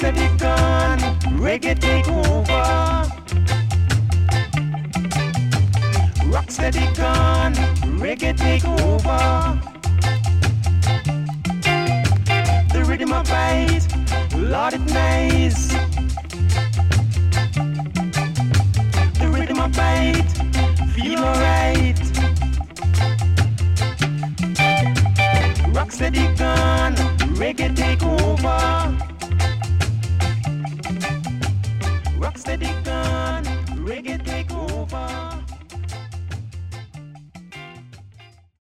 Rocksteady gone, reggae take over. Rocksteady gone, reggae take over. The rhythm of bite, Lord it nice. The rhythm of bite, feel alright. Rocksteady gone, reggae take over. Rocksteady gone, reggae take over.